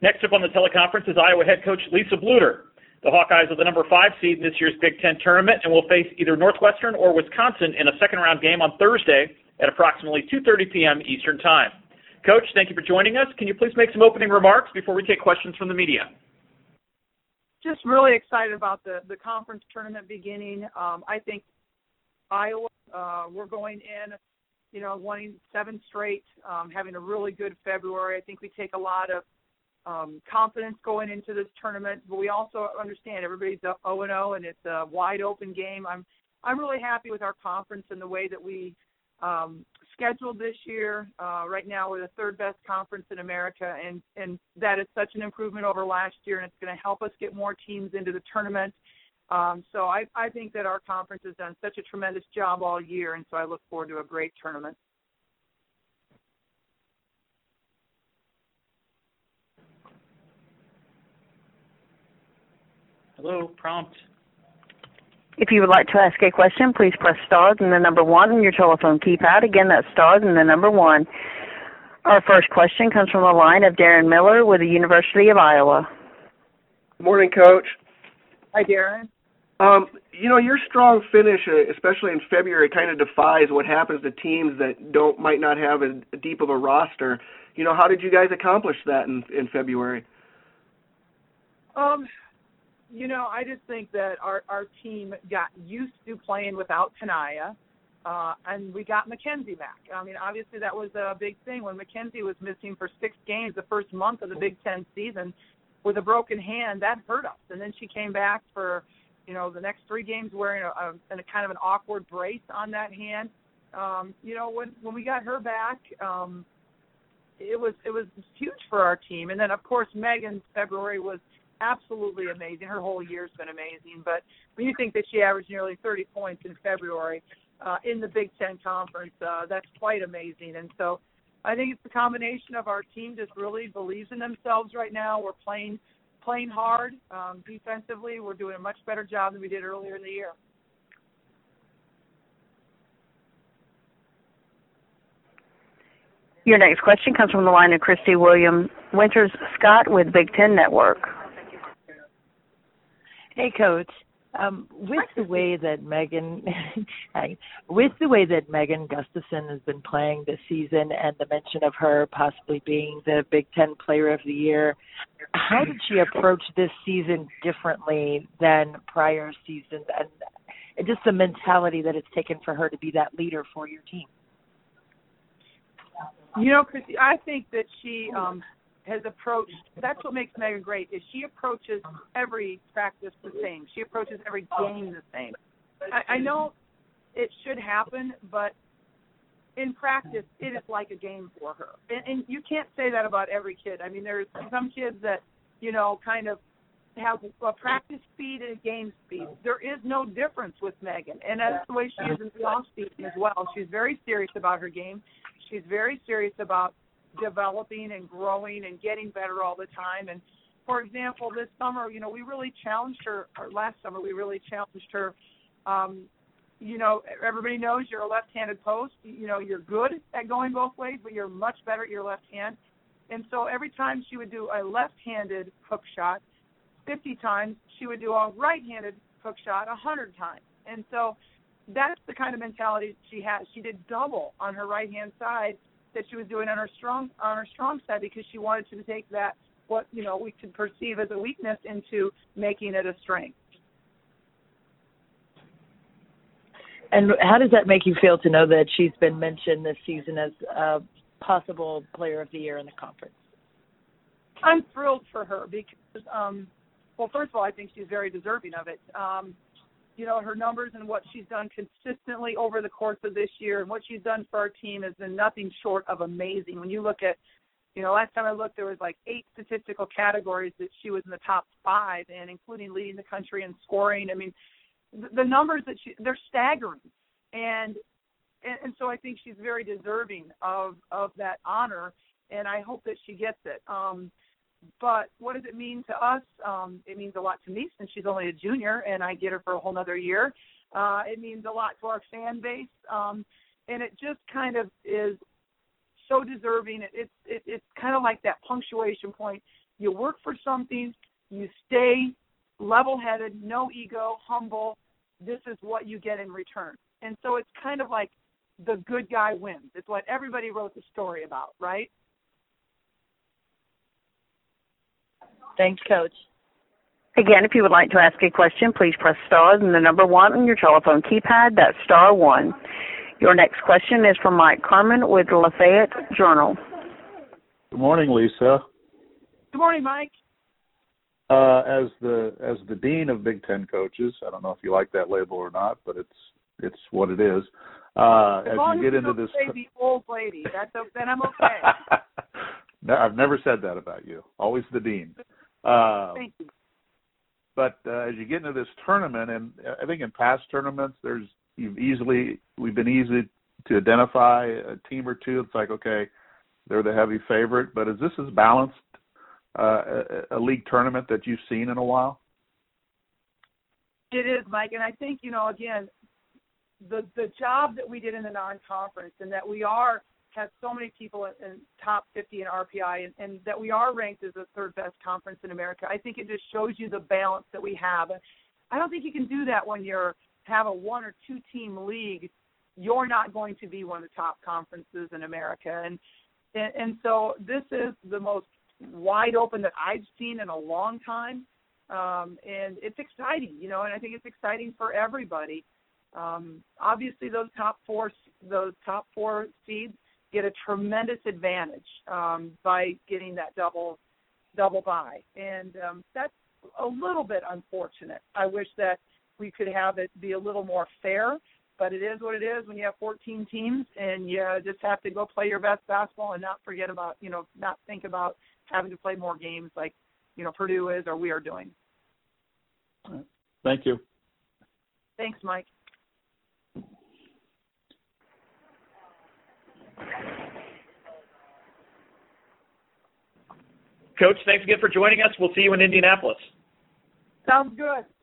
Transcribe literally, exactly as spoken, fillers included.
Next up on the teleconference is Iowa head coach Lisa Bluder. The Hawkeyes are the number five seed in this year's Big Ten tournament and will face either Northwestern or Wisconsin in a second-round game on Thursday at approximately two thirty p.m. Eastern Time. Coach, thank you for joining us. Can you please make some opening remarks before we take questions from the media? Just really excited about the, the conference tournament beginning. Um, I think Iowa, uh, we're going in, you know, winning seven straight, um, having a really good February. I think we take a lot of um, confidence going into this tournament, but we also understand everybody's oh and oh, and it's a wide-open game. I'm I'm really happy with our conference and the way that we um, scheduled this year. Uh, right now, we're the third-best conference in America, and, and that is such an improvement over last year, and it's going to help us get more teams into the tournament. Um, so I, I think that our conference has done such a tremendous job all year, and so I look forward to a great tournament. Hello, prompt. If you would like to ask a question, please press star and the number one on your telephone keypad. Again, that's star and the number one. Our first question comes from the line of Darren Miller with the University of Iowa. Good morning, Coach. Hi, Darren. Um, you know, your strong finish, especially in February, kind of defies what happens to teams that don't might not have a, a deep of a roster. You know, how did you guys accomplish that in, in February? Um. You know, I just think that our, our team got used to playing without Kanaya, uh, and we got Mackenzie back. I mean, obviously that was a big thing. When Mackenzie was missing for six games the first month of the Big Ten season with a broken hand, that hurt us. And then she came back for, you know, the next three games wearing a, a, a kind of an awkward brace on that hand. Um, you know, when, when we got her back, um, it was it was huge for our team. And then, of course, Megan's February was absolutely amazing. Her whole year's been amazing. But when you think that she averaged nearly thirty points in February uh, in the Big Ten Conference, uh, that's quite amazing. And so I think it's the combination of our team just really believes in themselves right now. We're playing playing hard um, defensively. We're doing a much better job than we did earlier in the year. Your next question comes from the line of Christy William Winters Scott with Big Ten Network. Hey, Coach. Um, with the way that Megan, with the way that Megan Gustafson has been playing this season, and the mention of her possibly being the Big Ten Player of the Year, how did she approach this season differently than prior seasons, and, and just the mentality that it's taken for her to be that leader for your team? You know, Christy, I think that she um, has approached, that's what makes Megan great, is she approaches every practice the same. She approaches every game the same. I, I know it should happen, but in practice, it is like a game for her. And, and you can't say that about every kid. I mean, there's some kids that, you know, kind of have a practice speed and a game speed. There is no difference with Megan, and that's the way she is in the off-season as well. She's very serious about her game. She's very serious about developing and growing and getting better all the time. And, for example, this summer, you know, we really challenged her, or last summer we really challenged her. Um, you know, everybody knows you're a left-handed post. You know, you're good at going both ways, but you're much better at your left hand. And so every time she would do a left-handed hook shot, fifty times, she would do a right-handed hook shot one hundred times. And so that's the kind of mentality she has. She did double on her right-hand side that she was doing on her strong on her strong side because she wanted to take that, what, you know, we could perceive as a weakness, into making it a strength. And how does that make you feel to know that she's been mentioned this season as a possible Player of the Year in the conference? I'm thrilled for her because, um, well, first of all, I think she's very deserving of it. Um, you know, her numbers and what she's done consistently over the course of this year and what she's done for our team has been nothing short of amazing. When you look at, you know, last time I looked, there was like eight statistical categories that she was in the top five in, including leading the country in scoring. I mean, the, the numbers that she, they're staggering. And, and and so I think she's very deserving of, of that honor, and I hope that she gets it. Um, But what does it mean to us? Um, it means a lot to me since she's only a junior and I get her for a whole other year. Uh, it means a lot to our fan base. Um, and it just kind of is so deserving. It, it's it, it's kind of like that punctuation point. You work for something, you stay level-headed, no ego, humble. This is what you get in return. And so it's kind of like the good guy wins. It's what everybody wrote the story about, right? Thanks, Coach. Again, if you would like to ask a question, please press star and the number one on your telephone keypad. That's star one. Your next question is from Mike Carmen with the Lafayette Journal. Good morning, Lisa. Good morning, Mike. Uh, as the as the dean of Big Ten coaches, I don't know if you like that label or not, but it's it's what it is. Uh, as as long you get as into you don't this, say the old lady, that's okay, then I'm okay. No, I've never said that about you. Always the dean. Uh, Thank you. But uh, as you get into this tournament, and I think in past tournaments, there's you've easily we've been easy to identify a team or two. It's like, okay, they're the heavy favorite. But is this as balanced uh, a, a league tournament that you've seen in a while? It is, Mike, and I think, you know, again, the the job that we did in the non-conference, and that we are have so many people in, in top fifty in R P I, and, and that we are ranked as the third best conference in America. I think it just shows you the balance that we have. I don't think you can do that when you're have a one or two team league. You're not going to be one of the top conferences in America, and and, and so this is the most wide open that I've seen in a long time. Um, and it's exciting, you know, and I think it's exciting for everybody. Um, obviously, those top four, those top four seeds get a tremendous advantage um, by getting that double, double bye, and um, that's a little bit unfortunate. I wish that we could have it be a little more fair, but it is what it is when you have fourteen teams, and you just have to go play your best basketball and not forget about, you know, not think about having to play more games like, you know, Purdue is or we are doing. Thank you. Thanks, Mike. Coach, thanks again for joining us. We'll see you in Indianapolis. Sounds good.